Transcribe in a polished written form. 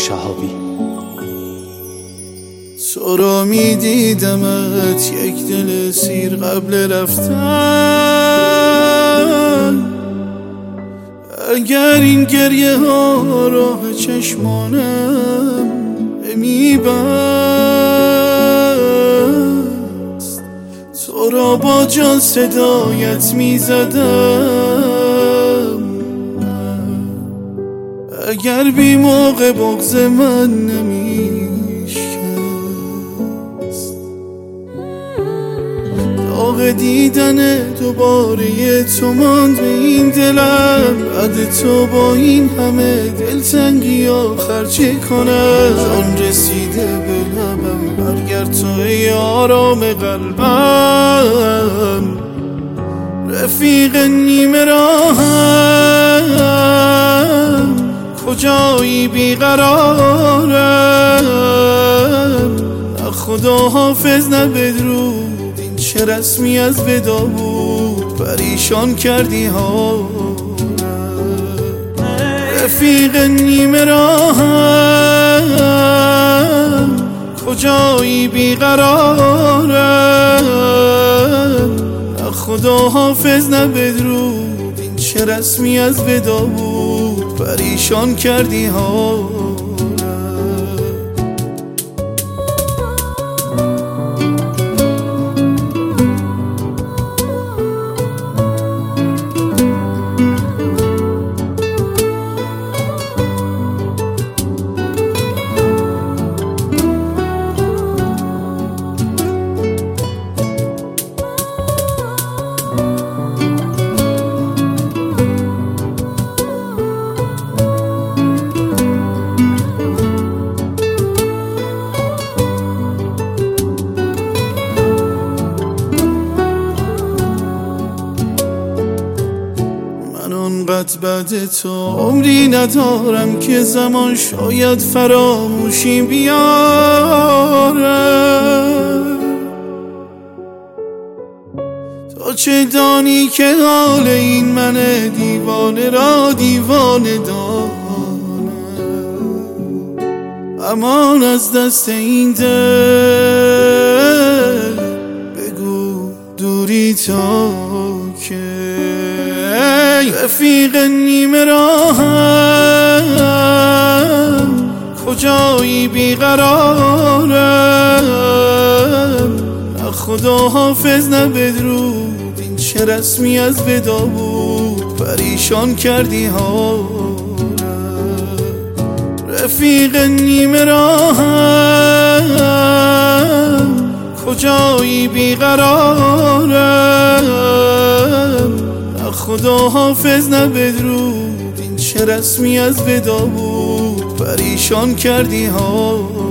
شهابی. تو را می دیدمت یک دل سیر قبل رفتن، اگر این گریه ها راه چشمانم می بست، تو را با جان صدایت می زدم، اگر بی موقع بغض من نمی شکست. داغ دیدن دوباره تو ماند به این دلم، بعد تو با این همه دلتنگی آخر چه کنم؟ جان رسیده به لبم، برگرد تو ای آرام قلبم، رفیق نیمه راهم، کجایی بیقرارم؟ نه خدا حافظ نه بدرود، این چه رسمی از ودا بود، پریشان کردی حالم. رفیق نیمه راهم، کجایی بیقرارم؟ نه خدا حافظ نه بدرود، این چه رسمی از ودا بود، پریشان کردی حالم. انقدر بعد تو عمری ندارم که زمان شاید فراموشی بیاره. تا چه دانی که حال این من دیوانه را دیوانه دانه، امان از دست این دل بگو دوری تا که رفیق نیمه راهم، کجایی بیقرارم؟ نه خدا حافظ نه بدرود، این چه رسمی از ودا بود، پریشان کردی حالم. رفیق نیمه راهم، کجایی بیقرارم؟ خدا حافظ نه بدرود، این چه رسمی از ودا بود، پریشان کردی ها.